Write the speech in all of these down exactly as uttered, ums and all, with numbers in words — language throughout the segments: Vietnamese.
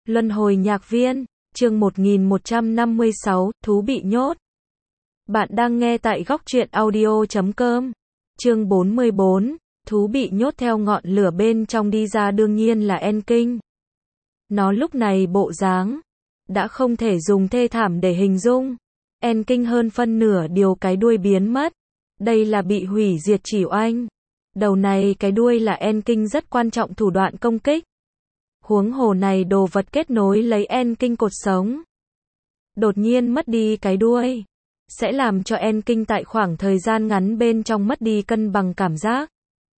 Luân hồi nhạc viên, chương một nghìn một trăm năm mươi sáu, thú bị nhốt. Bạn đang nghe tại góc truyện audio chấm com. Chương bốn mươi bốn, thú bị nhốt theo ngọn lửa bên trong đi ra đương nhiên là Enking. Nó lúc này bộ dáng đã không thể dùng thê thảm để hình dung. Enking hơn phân nửa điều cái đuôi biến mất. Đây là bị hủy diệt chỉ oanh. Đầu này cái đuôi là Enking rất quan trọng thủ đoạn công kích. Huống hồ này đồ vật kết nối lấy Enking cột sống. Đột nhiên mất đi cái đuôi, sẽ làm cho Enking tại khoảng thời gian ngắn bên trong mất đi cân bằng cảm giác.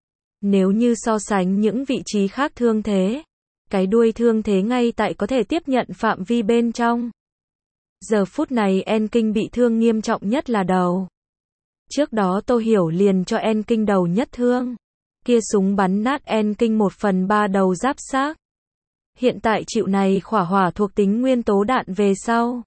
Nếu như so sánh những vị trí khác thương thế, cái đuôi thương thế ngay tại có thể tiếp nhận phạm vi bên trong. Giờ phút này Enking bị thương nghiêm trọng nhất là đầu. Trước đó Tô Hiểu liền cho Enking đầu nhất thương. Kia súng bắn nát Enking một phần ba đầu giáp xác. Hiện tại chịu này khỏa hỏa thuộc tính nguyên tố đạn về sau.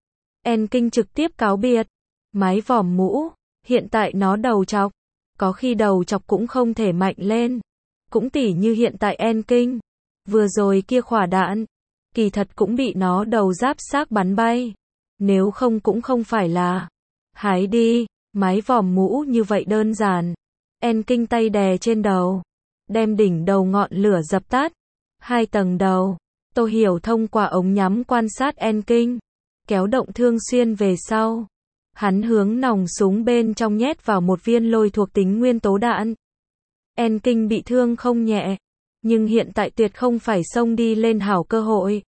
Enking trực tiếp cáo biệt. Mái vòm mũ, hiện tại nó đầu chọc. Có khi đầu chọc cũng không thể mạnh lên. Cũng tỉ như hiện tại Enking. Vừa rồi kia khỏa đạn, kỳ thật cũng bị nó đầu giáp xác bắn bay. Nếu không cũng không phải là. Hái đi, mái vòm mũ như vậy đơn giản. Enking tay đè trên đầu. Đem đỉnh đầu ngọn lửa dập tắt. Hai tầng đầu, Tô Hiểu thông qua ống nhắm quan sát Enking, kéo động thương xuyên về sau. Hắn hướng nòng súng bên trong nhét vào một viên lôi thuộc tính nguyên tố đạn. Enking bị thương không nhẹ, nhưng hiện tại tuyệt không phải xông đi lên hảo cơ hội.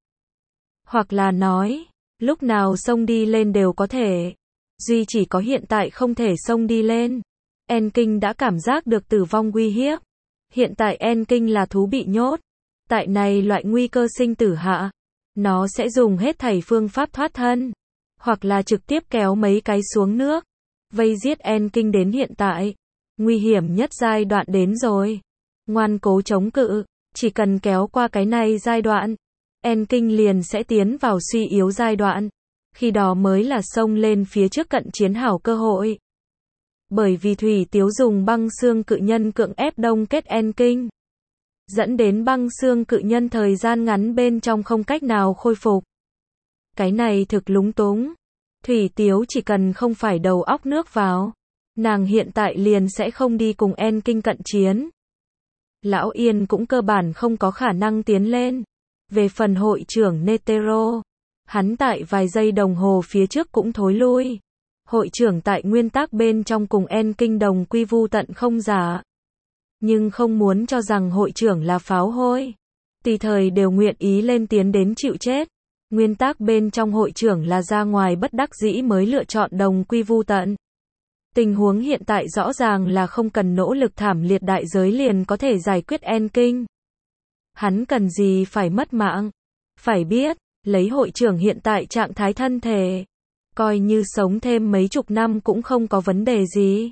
Hoặc là nói, lúc nào xông đi lên đều có thể. Duy chỉ có hiện tại không thể xông đi lên. Enking đã cảm giác được tử vong uy hiếp. Hiện tại Enking là thú bị nhốt. Tại này loại nguy cơ sinh tử hạ, nó sẽ dùng hết thảy phương pháp thoát thân, hoặc là trực tiếp kéo mấy cái xuống nước, vây giết Enking đến hiện tại. Nguy hiểm nhất giai đoạn đến rồi. Ngoan cố chống cự, chỉ cần kéo qua cái này giai đoạn, Enking liền sẽ tiến vào suy yếu giai đoạn. Khi đó mới là xông lên phía trước cận chiến hảo cơ hội. Bởi vì Thủy Tiếu dùng băng xương cự nhân cưỡng ép đông kết Enking, dẫn đến băng xương cự nhân thời gian ngắn bên trong không cách nào khôi phục. Cái này thực lúng túng. Thủy Tiếu chỉ cần không phải đầu óc nước vào, nàng hiện tại liền sẽ không đi cùng Enking cận chiến. Lão Yên cũng cơ bản không có khả năng tiến lên. Về phần hội trưởng Netero, hắn tại vài giây đồng hồ phía trước cũng thối lui. Hội trưởng tại nguyên tắc bên trong cùng Enking đồng quy vu tận không giả. Nhưng không muốn cho rằng hội trưởng là pháo hôi. Tùy thời đều nguyện ý lên tiến đến chịu chết. Nguyên tắc bên trong hội trưởng là ra ngoài bất đắc dĩ mới lựa chọn đồng quy vu tận. Tình huống hiện tại rõ ràng là không cần nỗ lực thảm liệt đại giới liền có thể giải quyết Enking. Hắn cần gì phải mất mạng. Phải biết, lấy hội trưởng hiện tại trạng thái thân thể, coi như sống thêm mấy chục năm cũng không có vấn đề gì.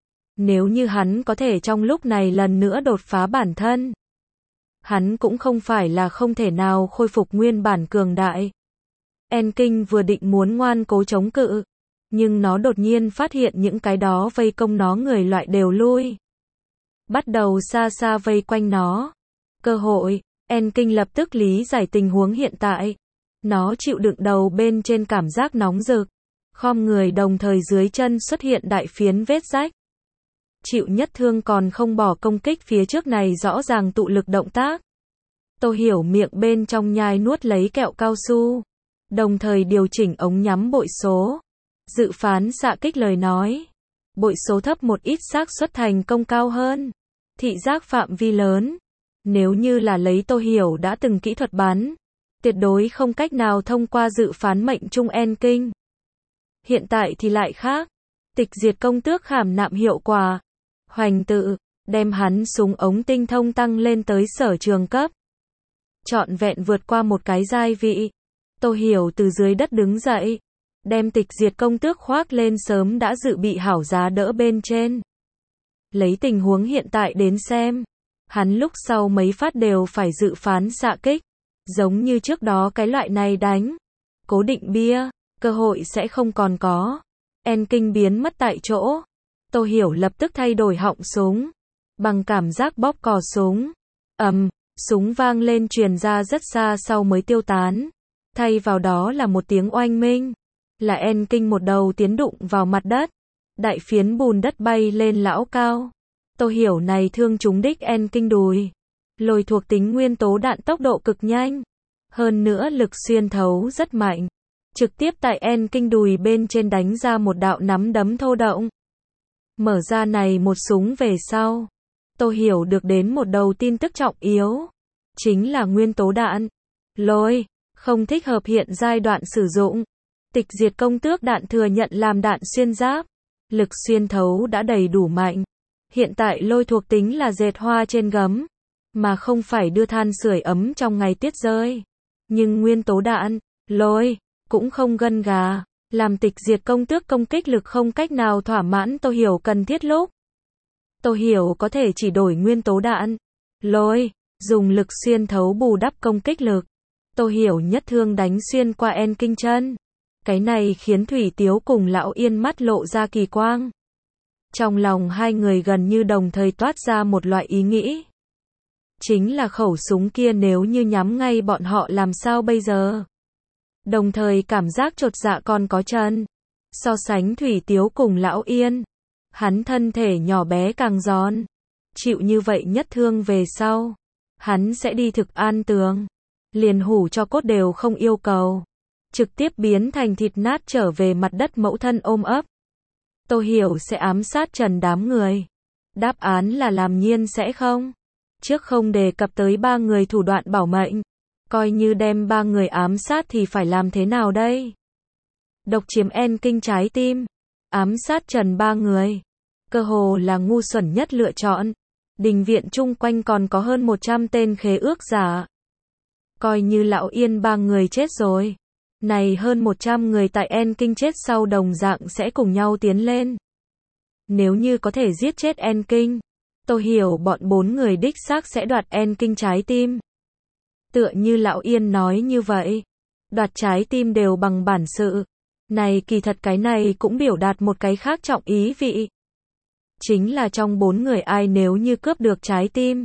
Nếu như hắn có thể trong lúc này lần nữa đột phá bản thân, hắn cũng không phải là không thể nào khôi phục nguyên bản cường đại. Enking vừa định muốn ngoan cố chống cự, nhưng nó đột nhiên phát hiện những cái đó vây công nó người loại đều lui. Bắt đầu xa xa vây quanh nó. Cơ hội, Enking lập tức lý giải tình huống hiện tại. Nó chịu đựng đầu bên trên cảm giác nóng rực. Khom người đồng thời dưới chân xuất hiện đại phiến vết rách. Chịu nhất thương còn không bỏ công kích phía trước này rõ ràng tụ lực động tác. Tô Hiểu miệng bên trong nhai nuốt lấy kẹo cao su, đồng thời điều chỉnh ống nhắm bội số. Dự phán xạ kích lời nói. Bội số thấp một ít xác suất thành công cao hơn. Thị giác phạm vi lớn. Nếu như là lấy Tô Hiểu đã từng kỹ thuật bắn, tuyệt đối không cách nào thông qua dự phán mệnh trung Enking. Hiện tại thì lại khác. Tịch diệt công tước khảm nạm hiệu quả. Hoành tự, đem hắn súng ống tinh thông tăng lên tới sở trường cấp. Trọn vẹn vượt qua một cái giai vị. Tô Hiểu từ dưới đất đứng dậy. Đem tịch diệt công tước khoác lên sớm đã dự bị hảo giá đỡ bên trên. Lấy tình huống hiện tại đến xem. Hắn lúc sau mấy phát đều phải dự phán xạ kích. Giống như trước đó cái loại này đánh. Cố định bia, cơ hội sẽ không còn có. Enking biến mất tại chỗ. Tô Hiểu lập tức thay đổi họng súng. Bằng cảm giác bóp cò súng. Ầm, Súng vang lên truyền ra rất xa sau mới tiêu tán. Thay vào đó là một tiếng oanh minh. Là Enking một đầu tiến đụng vào mặt đất. Đại phiến bùn đất bay lên lão cao. Tô Hiểu này thương trúng đích Enking đùi. Lôi thuộc tính nguyên tố đạn tốc độ cực nhanh. Hơn nữa lực xuyên thấu rất mạnh. Trực tiếp tại Enking đùi bên trên đánh ra một đạo nắm đấm thô động. Mở ra này một súng về sau. Tô Hiểu được đến một đầu tin tức trọng yếu. Chính là nguyên tố đạn. Lôi, không thích hợp hiện giai đoạn sử dụng. Tịch diệt công tước đạn thừa nhận làm đạn xuyên giáp. Lực xuyên thấu đã đầy đủ mạnh. Hiện tại lôi thuộc tính là dệt hoa trên gấm. Mà không phải đưa than sưởi ấm trong ngày tuyết rơi. Nhưng nguyên tố đạn, lôi, cũng không gân gà. Làm tịch diệt công tước công kích lực không cách nào thỏa mãn Tô Hiểu cần thiết lúc. Tô Hiểu có thể chỉ đổi nguyên tố đạn, lôi, dùng lực xuyên thấu bù đắp công kích lực. Tô Hiểu nhất thương đánh xuyên qua Enking chân. Cái này khiến Thủy Tiếu cùng Lão Yên mắt lộ ra kỳ quang. Trong lòng hai người gần như đồng thời toát ra một loại ý nghĩ. Chính là khẩu súng kia nếu như nhắm ngay bọn họ làm sao bây giờ? Đồng thời cảm giác chột dạ còn có chân. So sánh Thủy Tiếu cùng Lão Yên, hắn thân thể nhỏ bé càng giòn. Chịu như vậy nhất thương về sau, hắn sẽ đi thực an tường. Liền hủ cho cốt đều không yêu cầu. Trực tiếp biến thành thịt nát trở về mặt đất mẫu thân ôm ấp. Tô Hiểu sẽ ám sát trần đám người. Đáp án là làm nhiên sẽ không. Trước không đề cập tới ba người thủ đoạn bảo mệnh. Coi như đem ba người ám sát thì phải làm thế nào đây? Độc chiếm Enking trái tim. Ám sát trần ba người. Cơ hồ là ngu xuẩn nhất lựa chọn. Đình viện chung quanh còn có hơn một trăm tên khế ước giả. Coi như Lão Yên ba người chết rồi. Này hơn một trăm người tại Enking chết sau đồng dạng sẽ cùng nhau tiến lên. Nếu như có thể giết chết Enking, Tô Hiểu bọn bốn người đích xác sẽ đoạt Enking trái tim. Tựa như Lão Yên nói như vậy. Đoạt trái tim đều bằng bản sự. Này kỳ thật cái này cũng biểu đạt một cái khác trọng ý vị. Chính là trong bốn người ai nếu như cướp được trái tim.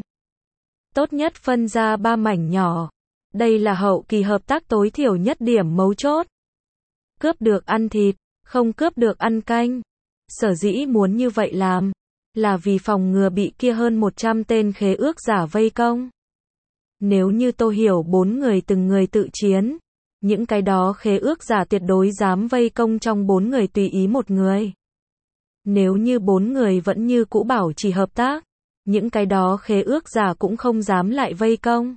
Tốt nhất phân ra ba mảnh nhỏ. Đây là hậu kỳ hợp tác tối thiểu nhất điểm mấu chốt. Cướp được ăn thịt, không cướp được ăn canh. Sở dĩ muốn như vậy làm, là vì phòng ngừa bị kia hơn một trăm tên khế ước giả vây công. Nếu như Tô Hiểu bốn người từng người tự chiến, những cái đó khế ước giả tuyệt đối dám vây công trong bốn người tùy ý một người. Nếu như bốn người vẫn như cũ bảo chỉ hợp tác, những cái đó khế ước giả cũng không dám lại vây công.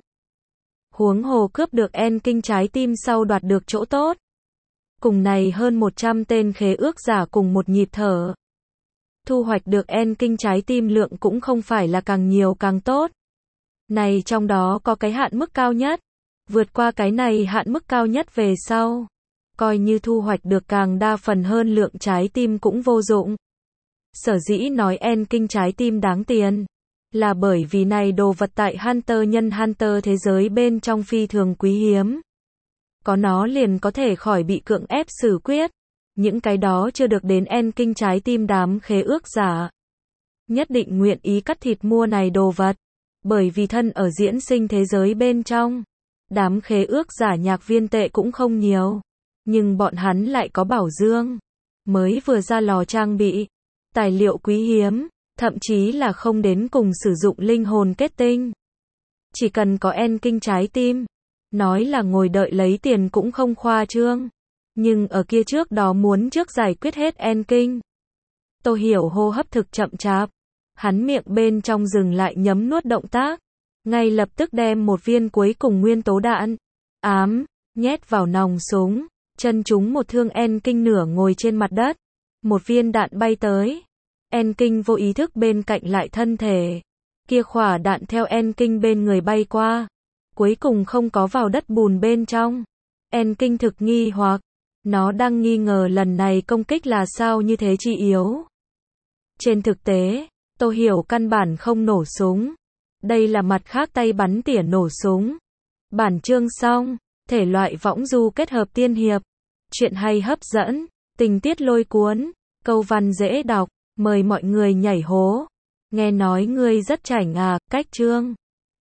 Huống hồ cướp được Enking trái tim sau đoạt được chỗ tốt. Cùng này hơn một trăm tên khế ước giả cùng một nhịp thở. Thu hoạch được Enking trái tim lượng cũng không phải là càng nhiều càng tốt. Này trong đó có cái hạn mức cao nhất. Vượt qua cái này hạn mức cao nhất về sau. Coi như thu hoạch được càng đa phần hơn lượng trái tim cũng vô dụng. Sở dĩ nói Enking trái tim đáng tiền. Là bởi vì này đồ vật tại Hunter nhân Hunter thế giới bên trong phi thường quý hiếm. Có nó liền có thể khỏi bị cưỡng ép xử quyết. Những cái đó chưa được đến Enking trái tim đám khế ước giả. Nhất định nguyện ý cắt thịt mua này đồ vật. Bởi vì thân ở diễn sinh thế giới bên trong. Đám khế ước giả nhạc viên tệ cũng không nhiều. Nhưng bọn hắn lại có bảo dương. Mới vừa ra lò trang bị. Tài liệu quý hiếm. Thậm chí là không đến cùng sử dụng linh hồn kết tinh. Chỉ cần có Enking trái tim. Nói là ngồi đợi lấy tiền cũng không khoa trương. Nhưng ở kia trước đó muốn trước giải quyết hết Enking. Tô Hiểu hô hấp thực chậm chạp. Hắn miệng bên trong dừng lại nhấm nuốt động tác. Ngay lập tức đem một viên cuối cùng nguyên tố đạn. Ám, nhét vào nòng súng. Chân trúng một thương Enking nửa ngồi trên mặt đất. Một viên đạn bay tới. Enking vô ý thức bên cạnh lại thân thể. Kia khỏa đạn theo Enking bên người bay qua. Cuối cùng không có vào đất bùn bên trong. Enking thực nghi hoặc. Nó đang nghi ngờ lần này công kích là sao như thế chi yếu. Trên thực tế, Tô Hiểu căn bản không nổ súng. Đây là mặt khác tay bắn tỉa nổ súng. Bản chương xong. Thể loại võng du kết hợp tiên hiệp. Chuyện hay hấp dẫn. Tình tiết lôi cuốn. Câu văn dễ đọc. Mời mọi người nhảy hố. Nghe nói ngươi rất chảnh à, cách chương.